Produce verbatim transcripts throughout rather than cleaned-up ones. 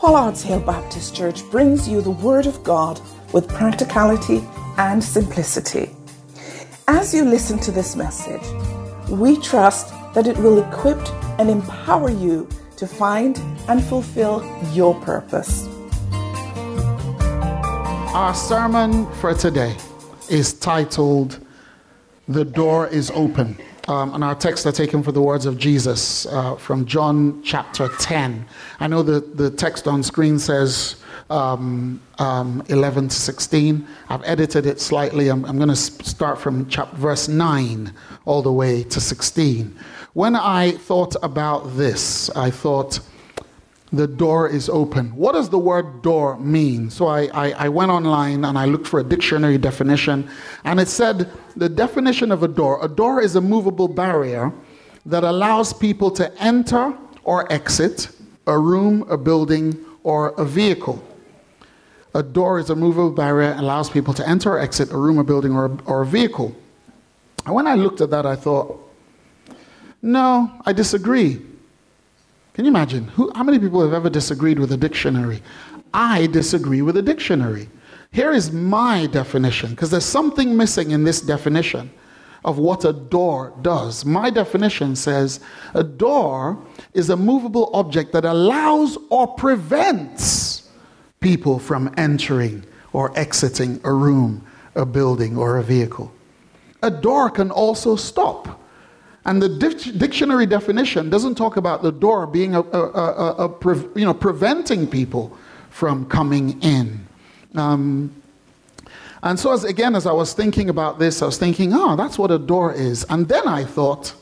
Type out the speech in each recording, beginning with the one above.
Pollard's Hill Baptist Church brings you the Word of God with practicality and simplicity. As you listen to this message, we trust that it will equip and empower you to find and fulfill your purpose. Our sermon for today is titled, "The Door is Open." Um, and our texts are taken from the words of Jesus uh, from John chapter ten. I know that the text on screen says um, um, eleven to sixteen. I've edited it slightly. I'm, I'm going to start from chapter, verse nine all the way to sixteen. When I thought about this, I thought, the door is open. What does the word door mean? So I, I, I went online and I looked for a dictionary definition, and it said the definition of a door, a door is a movable barrier that allows people to enter or exit a room, a building, or a vehicle. A door is a movable barrier that allows people to enter or exit a room, a building, or, or a vehicle. And when I looked at that, I thought, no, I disagree. Can you imagine? Who, how many people have ever disagreed with a dictionary? I disagree with a dictionary. Here is my definition, because there's something missing in this definition of what a door does. My definition says a door is a movable object that allows or prevents people from entering or exiting a room, a building, or a vehicle. A door can also stop. And the dic- dictionary definition doesn't talk about the door being a, a, a, a pre- you know, preventing people from coming in. Um, and so, as again, as I was thinking about this, I was thinking, oh, that's what a door is. And then I thought,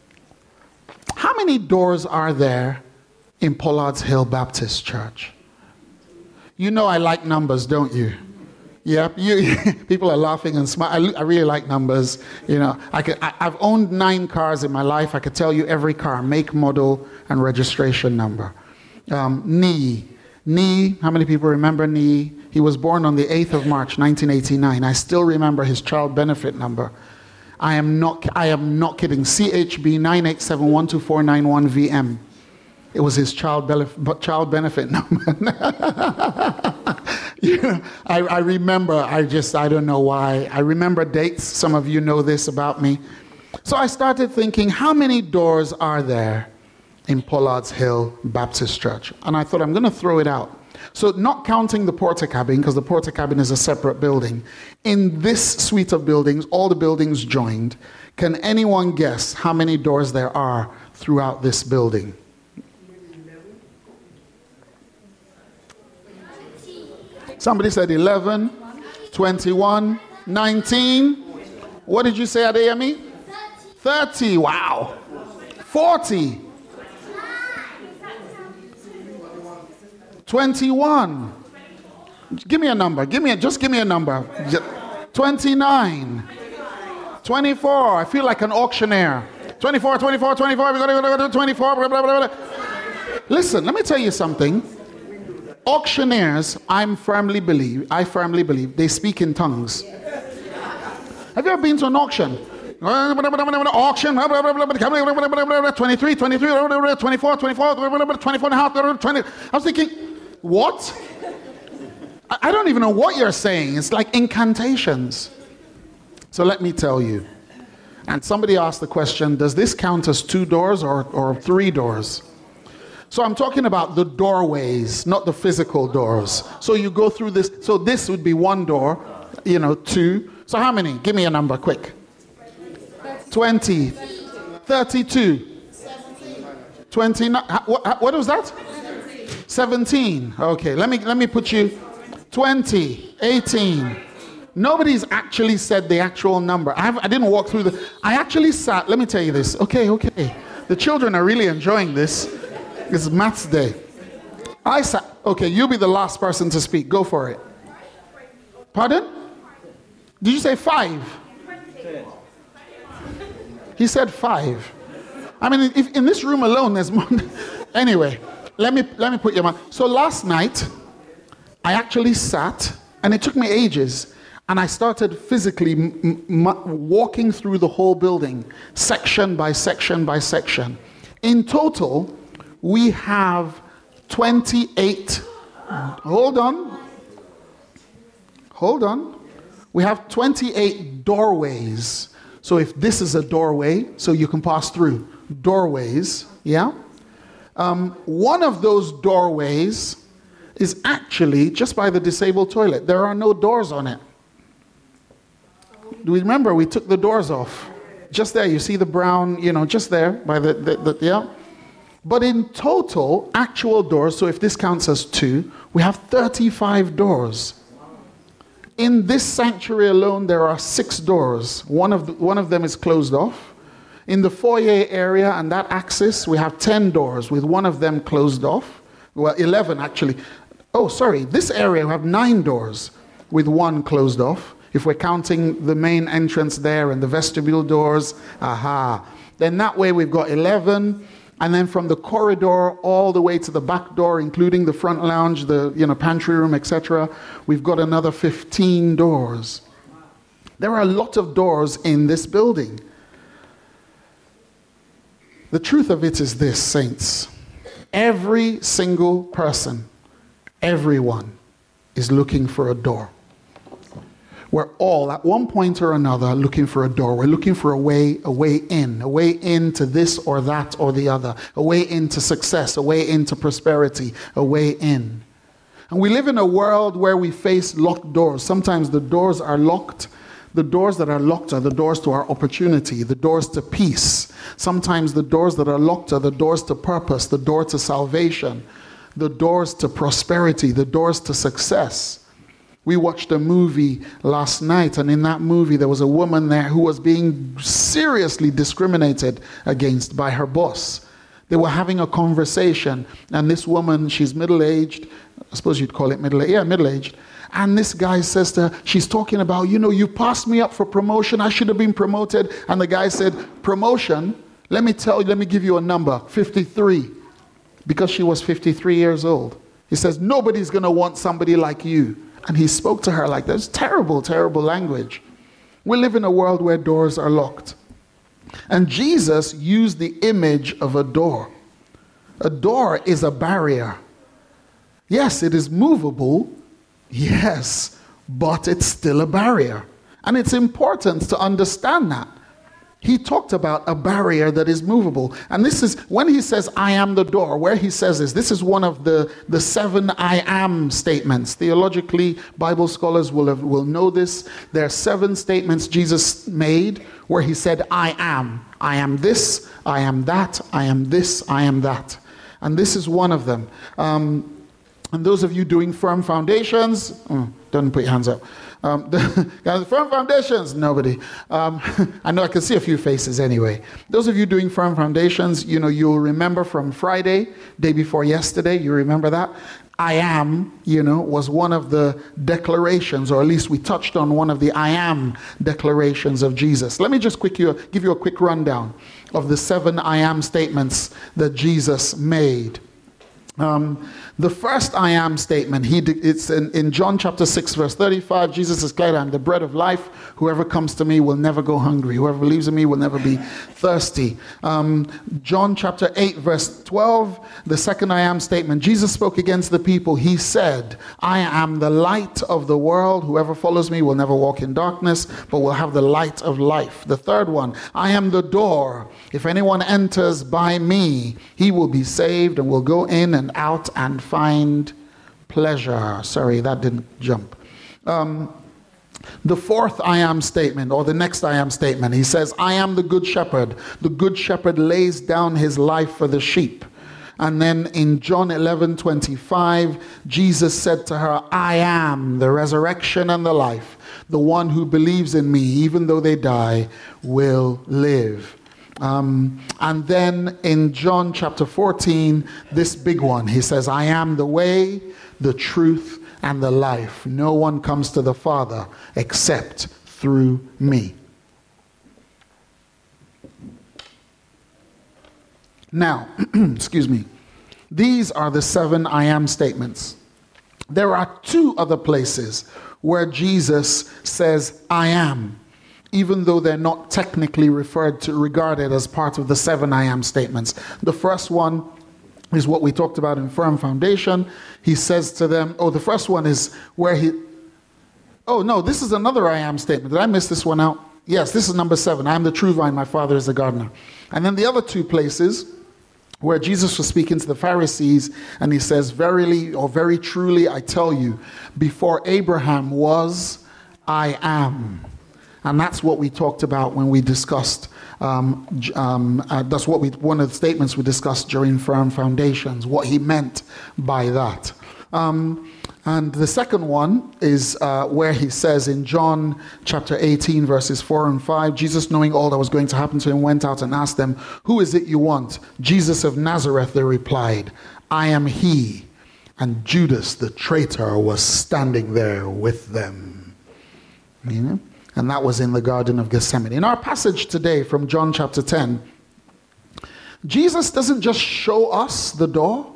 how many doors are there in Pollard's Hill Baptist Church? You know I like numbers, don't you? Yep, you, people are laughing and smiling. I, I really like numbers. You know, I could, I, I've owned nine cars in my life. I could tell you every car, make, model, and registration number. Um, Nee, Nee, how many people remember Nee? He was born on the eighth of March, nineteen eighty-nine. I still remember his child benefit number. I am not, I am not kidding. C H B nine eight seven one two four nine one V M. It was his child, benef- child benefit number. You know, I, I remember, I just, I don't know why. I remember dates. Some of you know this about me. So I started thinking, how many doors are there in Pollard's Hill Baptist Church? And I thought, I'm going to throw it out. So not counting the Portakabin, because the Portakabin is a separate building. In this suite of buildings, all the buildings joined, can anyone guess how many doors there are throughout this building? Somebody said eleven, twenty-one, nineteen. What did you say, Adeyemi? thirty. Wow. forty. twenty-one. Give me a number. Give me a, just give me a number. twenty-nine. twenty-four. I feel like an auctioneer. twenty-four, twenty-four, twenty-four. We're going to go to twenty-four. Blah, blah, blah, blah. Listen, let me tell you something. Auctioneers, I'm firmly believe, I firmly believe, they speak in tongues. Have you ever been to an auction? Auction, twenty-three, twenty-three, twenty-four, twenty-four, twenty-four and a half, twenty. I was thinking, what? I don't even know what you're saying. It's like incantations. So let me tell you. And somebody asked the question, does this count as two doors or, or three doors? So I'm talking about the doorways, not the physical doors. So you go through this. So this would be one door, you know, two. So how many? Give me a number, quick. twenty. thirty-two. twenty-nine. What, what was that? seventeen. Okay, let me, let me put you. twenty. eighteen. Nobody's actually said the actual number. I, have, I didn't walk through the... I actually sat... Let me tell you this. Okay, okay. The children are really enjoying this. It's maths day. I sat, okay, you'll be the last person to speak. Go for it. Pardon? Did you say five? He said five. I mean, if in this room alone, there's more. Anyway, let me let me put your mind. So last night, I actually sat, and it took me ages, and I started physically m- m- walking through the whole building, section by section by section. In total, we have twenty-eight Hold on. Hold on. We have twenty-eight doorways. So if this is a doorway, so you can pass through. Doorways, yeah? Um, one of those doorways is actually just by the disabled toilet. There are no doors on it. Do we remember we took the doors off? Just there, you see the brown, you know, just there by the, the, the yeah? But in total, actual doors, so if this counts as two, we have thirty-five doors. In this sanctuary alone, there are six doors. One of, the, one of them is closed off. In the foyer area and that axis, we have ten doors with one of them closed off. Well, eleven actually. Oh, sorry, this area we have nine doors with one closed off. If we're counting the main entrance there and the vestibule doors, aha. Then that way we've got eleven. And then from the corridor all the way to the back door, including the front lounge, the you know pantry room, et cetera, we've got another fifteen doors. There are a lot of doors in this building. The truth of it is this, saints. Every single person, everyone, is looking for a door. We're all, at one point or another, looking for a door. We're looking for a way, a way in, a way into this or that or the other, a way into success, a way into prosperity, a way in. And we live in a world where we face locked doors. Sometimes the doors are locked. The doors that are locked are the doors to our opportunity, the doors to peace. Sometimes the doors that are locked are the doors to purpose, the door to salvation, the doors to prosperity, the doors to success. We watched a movie last night, and in that movie there was a woman there who was being seriously discriminated against by her boss. They were having a conversation, and this woman, she's middle-aged, I suppose you'd call it middle-aged, yeah, middle-aged, and this guy says to her, she's talking about, you know, you passed me up for promotion, I should have been promoted, and the guy said, promotion? Let me tell you, let me give you a number, fifty-three, because she was fifty-three years old. He says, nobody's going to want somebody like you. And he spoke to her like that. It's terrible, terrible language. We live in a world where doors are locked. And Jesus used the image of a door. A door is a barrier. Yes, it is movable. Yes, but it's still a barrier. And it's important to understand that. He talked about a barrier that is movable. And this is, when he says, I am the door, where he says this, this is one of the, the seven I am statements. Theologically, Bible scholars will, have, will know this. There are seven statements Jesus made where he said, I am. I am this, I am that, I am this, I am that. And this is one of them. Um, and those of you doing firm foundations, oh, don't put your hands up. Um, the, the firm foundations, nobody. Um, I know I can see a few faces anyway. Those of you doing firm foundations, you know, you'll remember from Friday, day before yesterday, you remember that? I am, you know, was one of the declarations, or at least we touched on one of the I am declarations of Jesus. Let me just quick you, give you a quick rundown of the seven I am statements that Jesus made. Um, the first I am statement, he de- it's in, in John chapter six, verse thirty-five, Jesus declared, I am the bread of life. Whoever comes to me will never go hungry. Whoever believes in me will never be thirsty. Um, John chapter eight, verse twelve, the second I am statement, Jesus spoke against the people. He said, I am the light of the world. Whoever follows me will never walk in darkness, but will have the light of life. The third one, I am the door. If anyone enters by me, he will be saved and will go in and out and find pleasure. Sorry, that didn't jump. Um, the fourth I am statement, or the next I am statement, he says, I am the good shepherd. The good shepherd lays down his life for the sheep. And then in John eleven twenty-five, Jesus said to her, I am the resurrection and the life. The one who believes in me, even though they die, will live. Um, and then in John chapter fourteen, this big one, he says, I am the way, the truth, and the life. No one comes to the Father except through me. Now, excuse me, these are the seven I am statements. There are two other places where Jesus says, I am, even though they're not technically referred to, regarded as part of the seven I am statements. The first one is what we talked about in Firm Foundation. He says to them, oh, the first one is where he, oh no, this is another I am statement. Did I miss this one out? Yes, this is number seven. I am the true vine, my Father is the gardener. And then the other two places where Jesus was speaking to the Pharisees, and he says, verily or very truly, I tell you, before Abraham was, I am. And that's what we talked about when we discussed, um, um, uh, that's what we, one of the statements we discussed during Firm Foundations, what he meant by that. Um, and the second one is uh, where he says in John chapter eighteen, verses four and five, Jesus, knowing all that was going to happen to him, went out and asked them, who is it you want? Jesus of Nazareth, they replied, I am he. And Judas, the traitor, was standing there with them. You know? And that was in the Garden of Gethsemane. In our passage today from John chapter ten, Jesus doesn't just show us the door.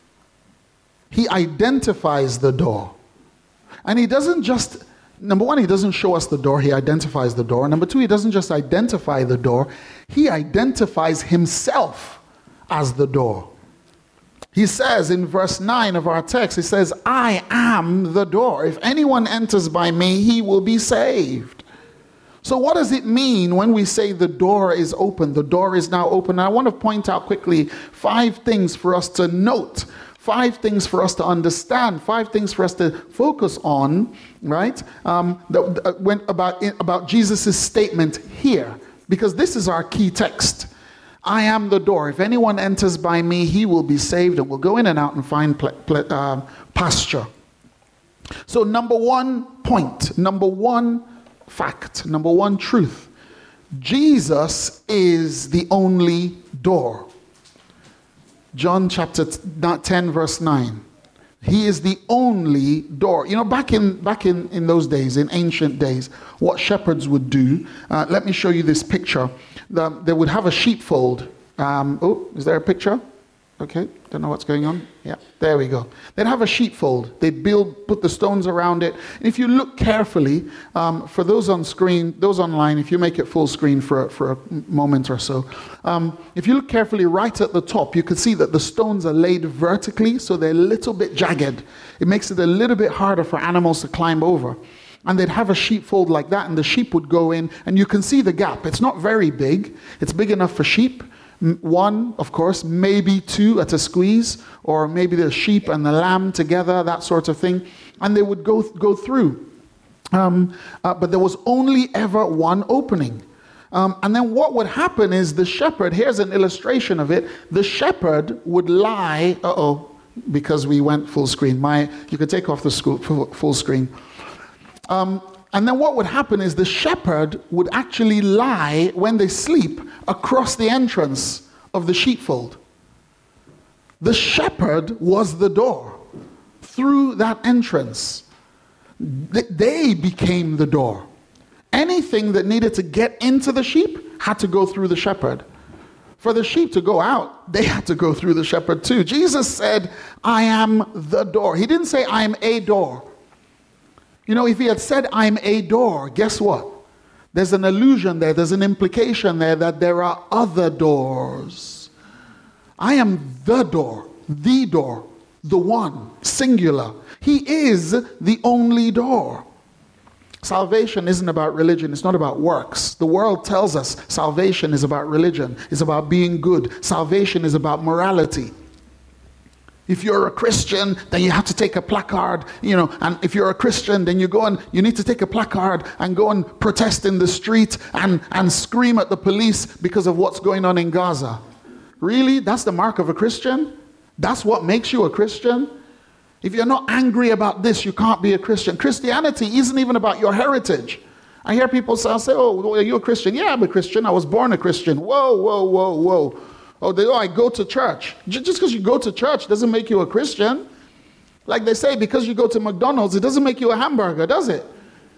He identifies the door. And he doesn't just, number one, he doesn't show us the door, he identifies the door. Number two, he doesn't just identify the door, he identifies himself as the door. He says in verse nine of our text, he says, I am the door. If anyone enters by me, he will be saved. So what does it mean when we say the door is open? The door is now open. And I want to point out quickly five things for us to note, five things for us to understand, five things for us to focus on, right? Um, that, uh, when, about, about Jesus' statement here, because this is our key text. I am the door. If anyone enters by me, he will be saved and will go in and out and find pl- pl- uh, pasture. So number one point, number one fact, number one truth, Jesus is the only door. John chapter ten, verse nine. He is the only door. You know, back in back in, in those days, in ancient days, what shepherds would do, uh, let me show you this picture. The, they would have a sheepfold. Um, oh, is there a picture? Okay, don't know what's going on. Yeah, there we go. They'd have a sheepfold. They'd build, put the stones around it. And if you look carefully, um, for those on screen, those online, if you make it full screen for, for a moment or so, um, if you look carefully right at the top, you can see that the stones are laid vertically, so they're a little bit jagged. It makes it a little bit harder for animals to climb over. And they'd have a sheepfold like that, and the sheep would go in, and you can see the gap. It's not very big. It's big enough for sheep. One, of course, maybe two at a squeeze, or maybe the sheep and the lamb together, that sort of thing. And they would go go through. Um, uh, but there was only ever one opening. Um, and then what would happen is the shepherd, here's an illustration of it, the shepherd would lie, uh-oh, because we went full screen. My, you could take off the school, full, full screen. Um, and then what would happen is the shepherd would actually lie when they sleep across the entrance of the sheepfold. The shepherd was the door through that entrance. They became the door. Anything that needed to get into the sheep had to go through the shepherd. For the sheep to go out, they had to go through the shepherd too. Jesus said, I am the door. He didn't say, I am a door. You know, if he had said, I'm a door, guess what? There's an allusion there, there's an implication there that there are other doors. I am the door, the door, the one, singular. He is the only door. Salvation isn't about religion, it's not about works. The world tells us salvation is about religion, it's about being good. Salvation is about morality. If you're a Christian, then you have to take a placard, you know, and if you're a Christian, then you go and you need to take a placard and go and protest in the street and, and scream at the police because of what's going on in Gaza. Really? That's the mark of a Christian? That's what makes you a Christian? If you're not angry about this, you can't be a Christian. Christianity isn't even about your heritage. I hear people say, oh, are you a Christian? Yeah, I'm a Christian. I was born a Christian. Whoa, whoa, whoa, whoa. Oh, they, oh, I go to church. Just because you go to church doesn't make you a Christian. Like they say, because you go to McDonald's, it doesn't make you a hamburger, does it?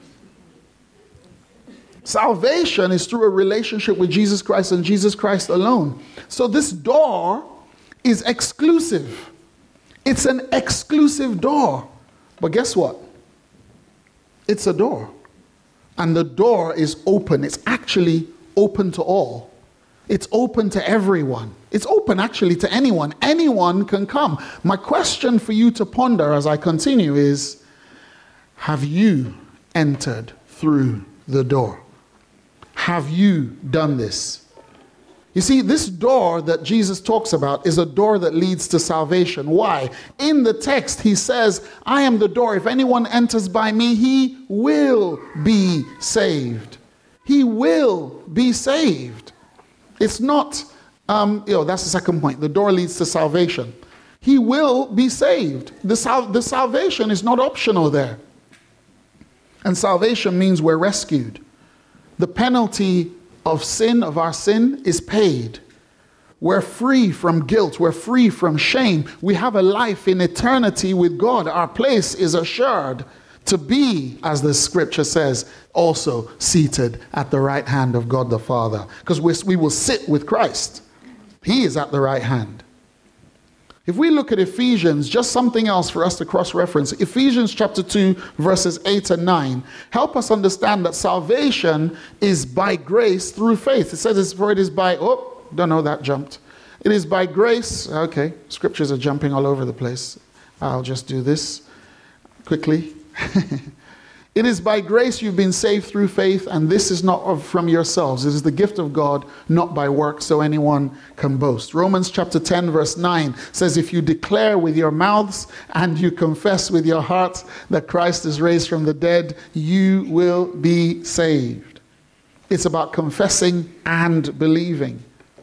Salvation is through a relationship with Jesus Christ and Jesus Christ alone. So this door is exclusive. It's an exclusive door. But guess what? It's a door. And the door is open. It's actually open to all. It's open to everyone. It's open actually to anyone. Anyone can come. My question for you to ponder as I continue is, have you entered through the door? Have you done this? You see, this door that Jesus talks about is a door that leads to salvation. Why? In the text, he says, I am the door. If anyone enters by me, he will be saved. He will be saved. It's not, um, you know, that's the second point. The door leads to salvation. He will be saved. The, sal- the salvation is not optional there. And salvation means we're rescued. The penalty of sin, of our sin, is paid. We're free from guilt. We're free from shame. We have a life in eternity with God. Our place is assured to be, as the scripture says, also seated at the right hand of God the Father. Because we will sit with Christ. He is at the right hand. If we look at Ephesians, just something else for us to cross-reference. Ephesians chapter two, verses eight and nine. Help us understand that salvation is by grace through faith. It says, for it is by, oh, don't know, that jumped. It is by grace. Okay, scriptures are jumping all over the place. I'll just do this quickly. It is by grace you've been saved through faith, and this is not of, from yourselves. It is the gift of God, not by works, so anyone can boast. Romans chapter ten, verse nine says, if you declare with your mouths and you confess with your hearts that Christ is raised from the dead, you will be saved. It's about confessing and believing.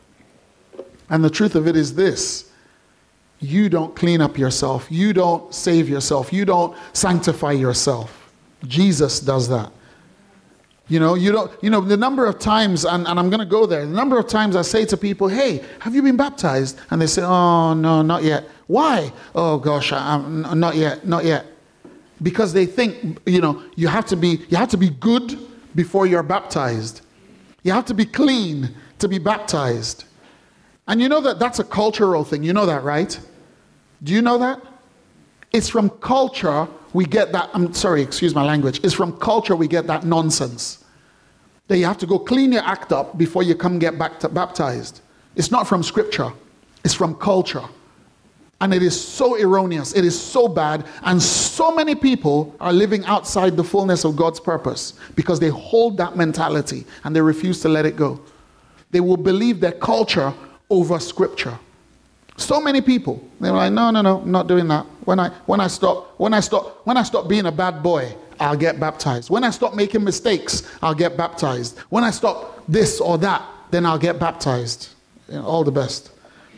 And the truth of it is this: you don't clean up yourself. You don't save yourself. You don't sanctify yourself. Jesus does that. You know, you don't, you know, the number of times, and, and I'm going to go there, the number of times I say to people, hey, have you been baptized? And they say, oh, no, not yet. Why? Oh, gosh, I, I'm not yet, not yet. Because they think, you know, you have to be, you have to be good before you're baptized. You have to be clean to be baptized. And you know that that's a cultural thing. You know that, right? Do you know that? It's from culture we get that, I'm sorry, excuse my language. It's from culture we get that nonsense. That you have to go clean your act up before you come get back to baptized. It's not from scripture. It's from culture. And it is so erroneous. It is so bad. And so many people are living outside the fullness of God's purpose because they hold that mentality and they refuse to let it go. They will believe their culture over scripture. So many people, they're like, no, no, no, I'm not doing that. When I when I stop, when I stop, when I stop being a bad boy, I'll get baptized. When I stop making mistakes, I'll get baptized. When I stop this or that, then I'll get baptized. You know, all the best.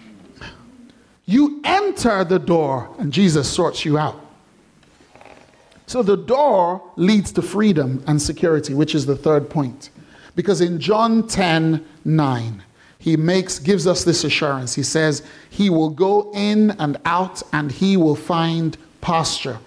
You enter the door and Jesus sorts you out. So the door leads to freedom and security, which is the third point. Because in John ten nine, he makes, gives us this assurance. He says, he will go in and out and he will find pasture.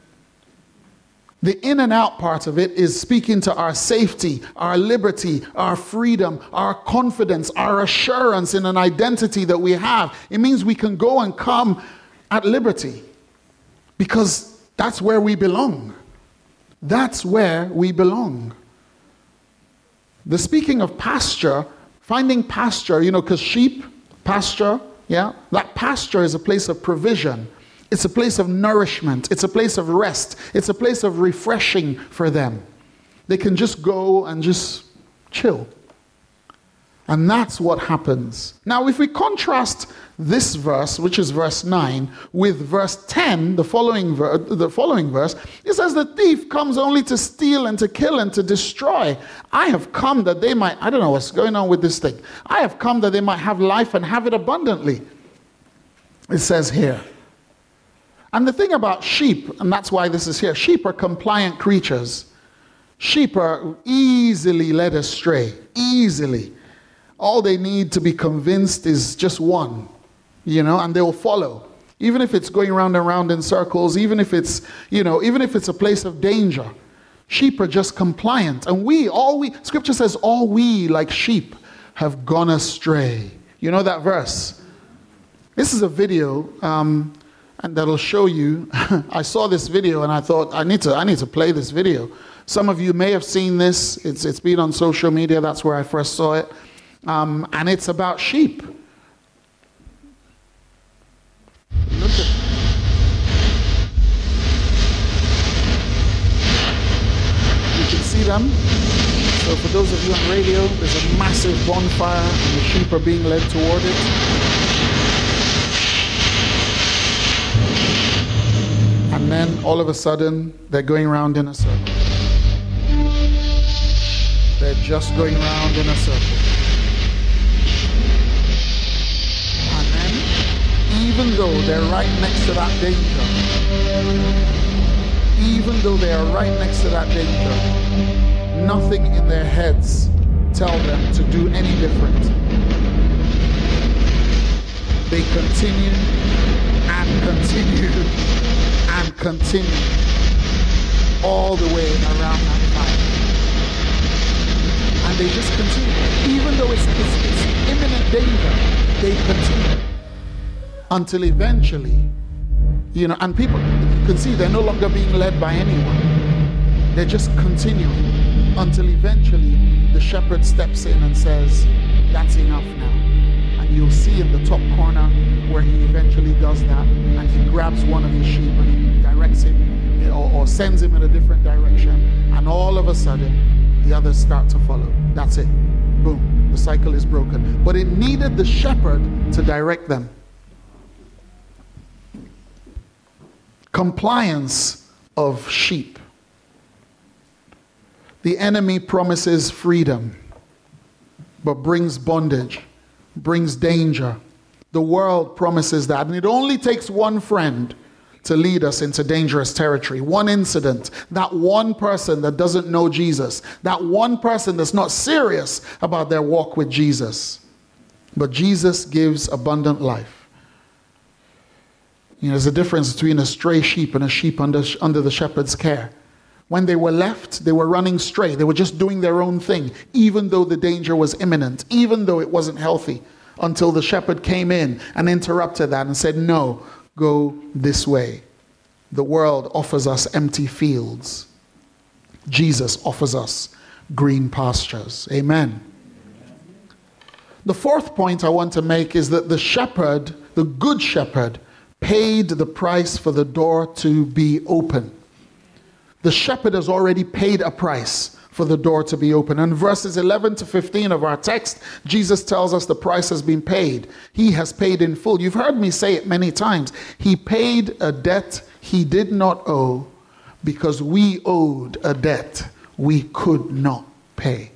The in and out part of it is speaking to our safety, our liberty, our freedom, our confidence, our assurance in an identity that we have. It means we can go and come at liberty because that's where we belong. That's where we belong. The speaking of pasture, finding pasture, you know, because sheep, pasture, yeah, that pasture is a place of provision. It's a place of nourishment. It's a place of rest. It's a place of refreshing for them. They can just go and just chill. And that's what happens. Now, if we contrast this verse, which is verse nine, with verse ten, the following, ver- the following verse, it says, the thief comes only to steal and to kill and to destroy. I have come that they might, I don't know what's going on with this thing. I have come that they might have life and have it abundantly. It says here. And the thing about sheep, and that's why this is here, sheep are compliant creatures. Sheep are easily led astray, easily. All they need to be convinced is just one, you know, and they will follow. Even if it's going round and round in circles, even if it's, you know, even if it's a place of danger. Sheep are just compliant. And we, all we, scripture says, all we like sheep have gone astray. You know that verse? This is a video, um, and that'll show you. I saw this video and I thought, I need to, I need to play this video. Some of you may have seen this. It's, it's been on social media. That's where I first saw it. Um, and it's about sheep. Look at You can see them. So for those of you on radio, there's a massive bonfire and the sheep are being led toward it. And then all of a sudden, they're going around in a circle. They're just going around in a circle. And then, even though they're right next to that danger, even though they are right next to that danger, nothing in their heads tell them to do any different. They continue and continue and continue all the way around that fire. And they just continue. Even though it's, it's, it's imminent danger, they continue. Until eventually, you know, and people, you can see they're no longer being led by anyone. They're just continuing. Until eventually the shepherd steps in and says, that's enough now. And you'll see in the top corner where he eventually does that, and he grabs one of the sheep and he directs him or, or sends him in a different direction, and all of a sudden the others start to follow. That's it. Boom. The cycle is broken. But it needed the shepherd to direct them. Compliance of sheep. The enemy promises freedom, but brings bondage, brings danger. The world promises that, and it only takes one friend to lead us into dangerous territory. One incident, that one person that doesn't know Jesus, that one person that's not serious about their walk with Jesus. But Jesus gives abundant life. You know, there's a difference between a stray sheep and a sheep under, under the shepherd's care. When they were left, they were running stray. They were just doing their own thing, even though the danger was imminent, even though it wasn't healthy, until the shepherd came in and interrupted that and said, no, go this way. The world offers us empty fields. Jesus offers us green pastures. Amen. The fourth point I want to make is that the shepherd, the good shepherd, paid the price for the door to be open. The shepherd has already paid a price for the door to be open. And verses eleven to fifteen of our text, Jesus tells us the price has been paid. He has paid in full. You've heard me say it many times. He paid a debt he did not owe because we owed a debt we could not pay.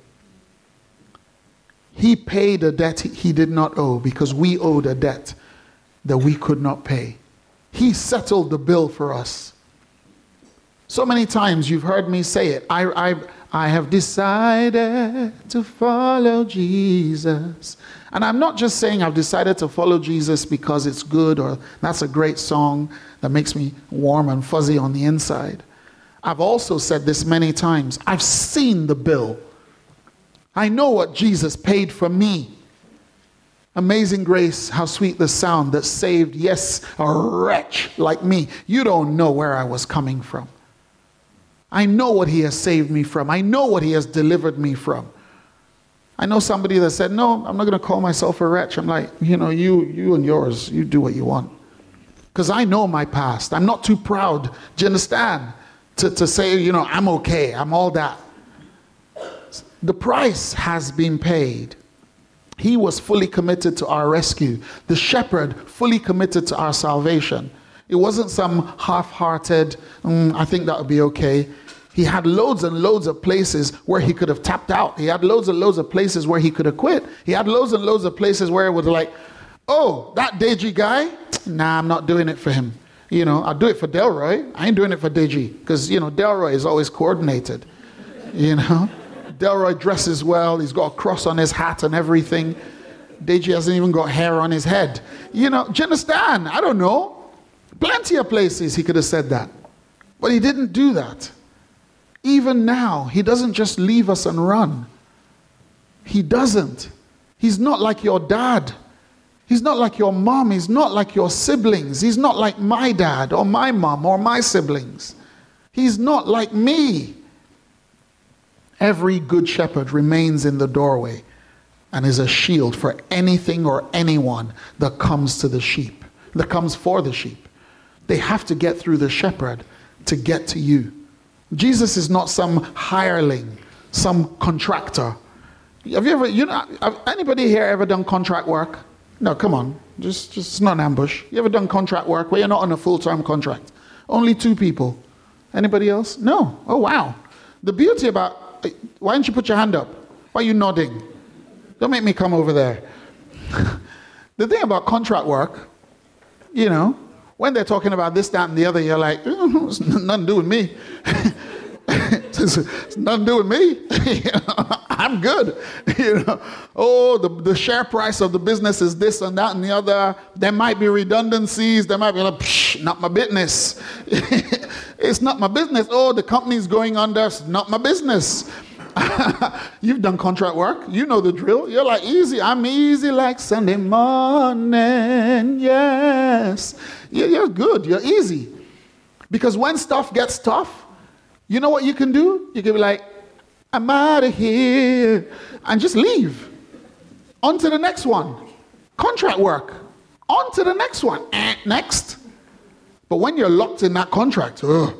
He paid a debt he did not owe because we owed a debt that we could not pay. He settled the bill for us. So many times you've heard me say it. I, I, I have decided to follow Jesus. And I'm not just saying I've decided to follow Jesus because it's good or that's a great song that makes me warm and fuzzy on the inside. I've also said this many times. I've seen the bill. I know what Jesus paid for me. Amazing grace, how sweet the sound that saved, yes, a wretch like me. You don't know where I was coming from. I know what he has saved me from. I know what he has delivered me from. I know somebody that said, no, I'm not going to call myself a wretch. I'm like, you know, you, you and yours, you do what you want. Because I know my past. I'm not too proud, do you understand? To, to say, you know, I'm okay, I'm all that. The price has been paid. He was fully committed to our rescue. The shepherd fully committed to our salvation. It wasn't some half-hearted, mm, I think that would be okay. He had loads and loads of places where he could have tapped out. He had loads and loads of places where he could have quit. He had loads and loads of places where it was like, oh, that Deji guy? Nah, I'm not doing it for him. You know, I'll do it for Delroy. I ain't doing it for Deji. Because, you know, Delroy is always coordinated. You know? Delroy dresses well. He's got a cross on his hat and everything. Deji hasn't even got hair on his head. You know, do you understand? I don't know. Plenty of places he could have said that. But he didn't do that. Even now, he doesn't just leave us and run. He doesn't. He's not like your dad. He's not like your mom. He's not like your siblings. He's not like my dad or my mom or my siblings. He's not like me. Every good shepherd remains in the doorway and is a shield for anything or anyone that comes to the sheep, that comes for the sheep. They have to get through the shepherd to get to you. Jesus is not some hireling, some contractor. Have you ever, you know, have anybody here ever done contract work? No, come on. Just, just it's not an ambush. You ever done contract work where you're not on a full-term contract? Only two people. Anybody else? No. Oh, wow. The beauty about, why don't you put your hand up? Why are you nodding? Don't make me come over there. The thing about contract work, you know, when they're talking about this, that, and the other, you're like, oh, it's nothing to do with me. it's, it's nothing to do with me. You know, I'm good. You know, oh, the, the share price of the business is this and that and the other. There might be redundancies. There might be like, psh, not my business. It's not my business. Oh, the company's going under. It's not my business. You've done contract work. You know the drill. You're like, easy. I'm easy like Sunday morning. Yes. You're good. You're easy. Because when stuff gets tough, you know what you can do? You can be like, I'm out of here. And just leave. On to the next one. Contract work. On to the next one. Eh, next. But when you're locked in that contract, oh,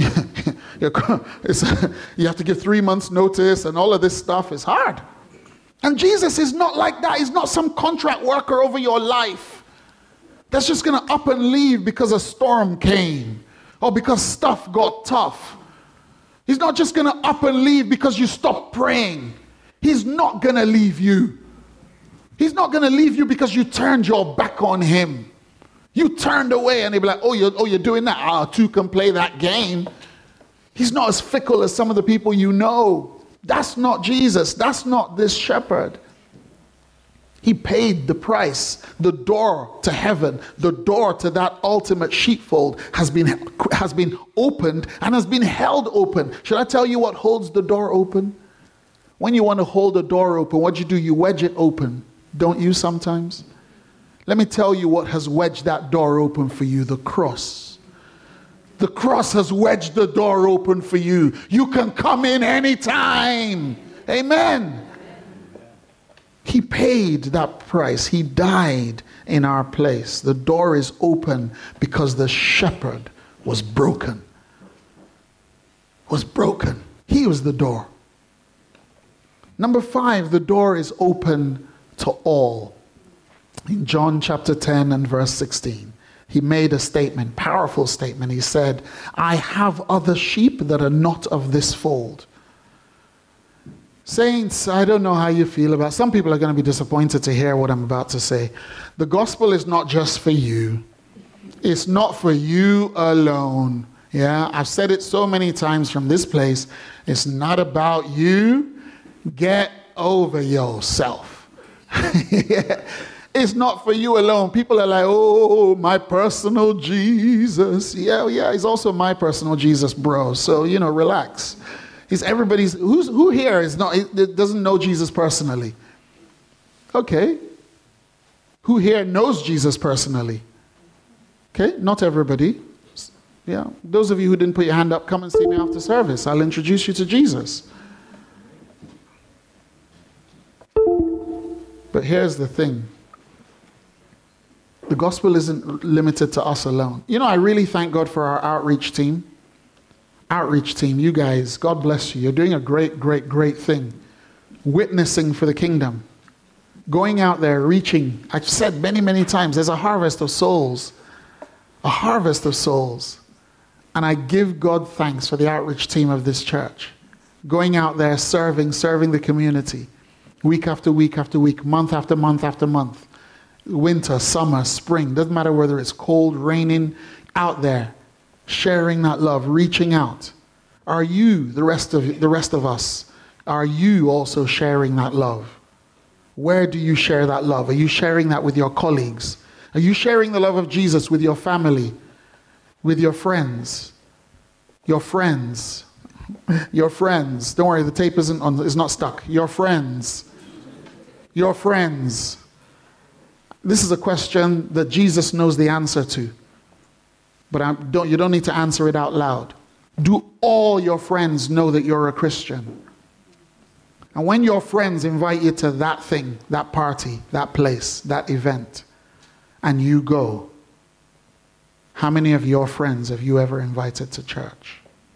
it's, you have to give three months notice and all of this stuff is hard. And Jesus is not like that. He's not some contract worker over your life that's just going to up and leave because a storm came or because stuff got tough. He's not just going to up and leave because you stopped praying. He's not going to leave you. He's not going to leave you because you turned your back on him. You turned away and he'll be like, oh, you're, oh, you're doing that? Ah, two can play that game. He's not as fickle as some of the people you know. That's not Jesus. That's not this shepherd. He paid the price. The door to heaven, the door to that ultimate sheepfold has been, has been opened and has been held open. Should I tell you what holds the door open? When you want to hold a door open, what do you do? You wedge it open. Don't you sometimes? Let me tell you what has wedged that door open for you. The cross. The cross has wedged the door open for you. You can come in anytime. Amen. He paid that price. He died in our place. The door is open because the shepherd was broken. Was broken. He was the door. Number five, the door is open to all. In John chapter ten and verse sixteen, he made a statement, powerful statement. He said, I have other sheep that are not of this fold. Saints, I don't know how you feel about it. Some people are going to be disappointed to hear what I'm about to say. The gospel is not just for you. It's not for you alone. Yeah, I've said it so many times from this place. It's not about you. Get over yourself. Yeah. It's not for you alone. People are like, oh, my personal Jesus. Yeah, yeah, he's also my personal Jesus, bro. So, you know, relax. He's everybody's. Who's who here is not doesn't know Jesus personally? Okay. Who here knows Jesus personally? Okay, not everybody. Yeah, those of you who didn't put your hand up, come and see me after service. I'll introduce you to Jesus. But here's the thing. The gospel isn't limited to us alone. You know, I really thank God for our outreach team. Outreach team, you guys, God bless you. You're doing a great, great, great thing. Witnessing for the kingdom. Going out there, reaching. I've said many, many times, there's a harvest of souls. A harvest of souls. And I give God thanks for the outreach team of this church. Going out there, serving, serving the community. Week after week after week, month after month after month. Winter, summer, spring, doesn't matter whether it's cold, raining, out there, sharing that love, reaching out. Are you, the rest of the rest of us, are you also sharing that love? Where do you share that love? Are you sharing that with your colleagues? Are you sharing the love of Jesus with your family, with your friends? Your friends. Your friends. Don't worry, the tape isn't on, is not stuck. Your friends. Your friends. This is a question that Jesus knows the answer to. But I don't, you don't need to answer it out loud. Do all your friends know that you're a Christian? And when your friends invite you to that thing, that party, that place, that event, and you go, how many of your friends have you ever invited to church?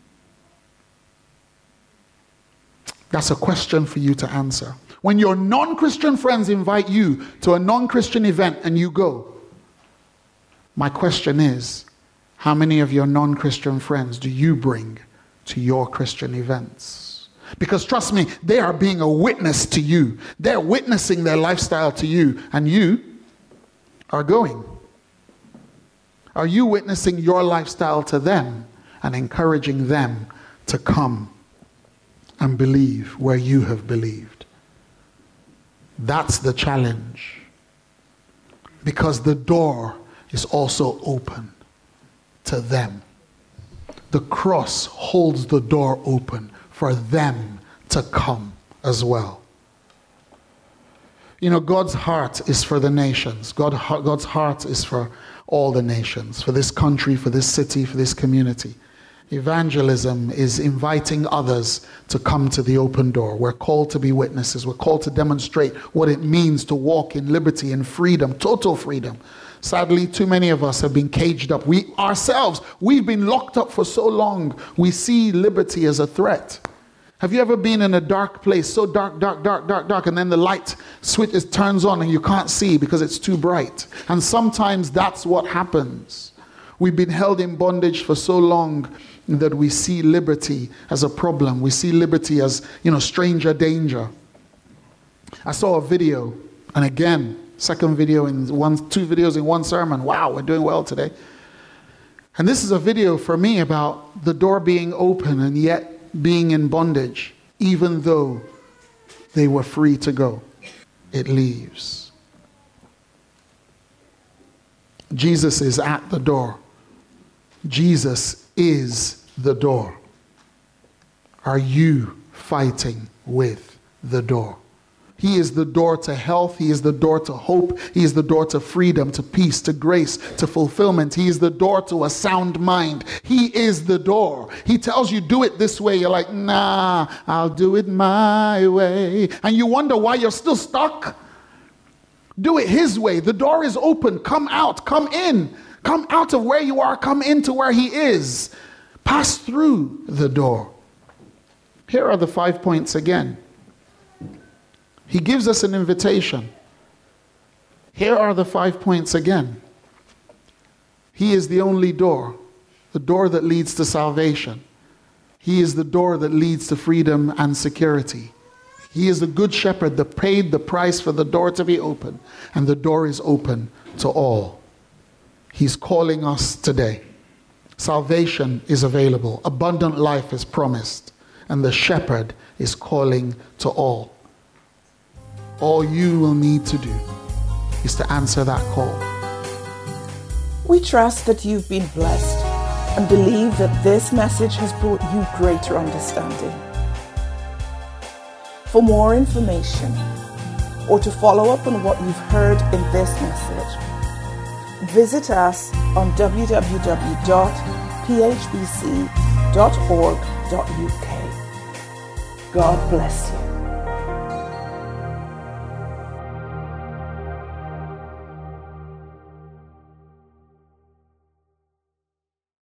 That's a question for you to answer. When your non-Christian friends invite you to a non-Christian event and you go, my question is, how many of your non-Christian friends do you bring to your Christian events? Because trust me, they are being a witness to you. They're witnessing their lifestyle to you, and you are going. Are you witnessing your lifestyle to them and encouraging them to come and believe where you have believed? That's the challenge. Because the door is also open to them. The cross holds the door open for them to come as well. You know, God's heart is for the nations. God, God's heart is for all the nations, for this country, for this city, for this community. Evangelism is inviting others to come to the open door. We're called to be witnesses. We're called to demonstrate what it means to walk in liberty and freedom, total freedom. Sadly, too many of us have been caged up. We ourselves, we've been locked up for so long. We see liberty as a threat. Have you ever been in a dark place, so dark, dark, dark, dark, dark, and then the light switch is, turns on and you can't see because it's too bright? And sometimes that's what happens. We've been held in bondage for so long that we see liberty as a problem. We see liberty as, you know, stranger danger. I saw a video, and again, second video in one, two videos in one sermon. Wow, we're doing well today. And this is a video for me about the door being open and yet being in bondage, even though they were free to go. It leaves. Jesus is at the door. Jesus is the door. Are you fighting with the door? He is the door to health. He is the door to hope. He is the door to freedom, to peace, to grace, to fulfillment. He is the door to a sound mind. He is the door. He tells you, do it this way. You're like, nah, I'll do it my way. And you wonder why you're still stuck. Do it his way. The door is open. Come out. Come in. Come out of where you are. Come into where he is. Pass through the door. Here are the five points again. He gives us an invitation. Here are the five points again. He is the only door, the door that leads to salvation. He is the door that leads to freedom and security. He is the good shepherd that paid the price for the door to be open, and the door is open to all. He's calling us today. Salvation is available. Abundant life is promised, and the shepherd is calling to all. All you will need to do is to answer that call. We trust that you've been blessed and believe that this message has brought you greater understanding. For more information or to follow up on what you've heard in this message, visit us on w w w dot p h b c dot org dot u k. God bless you.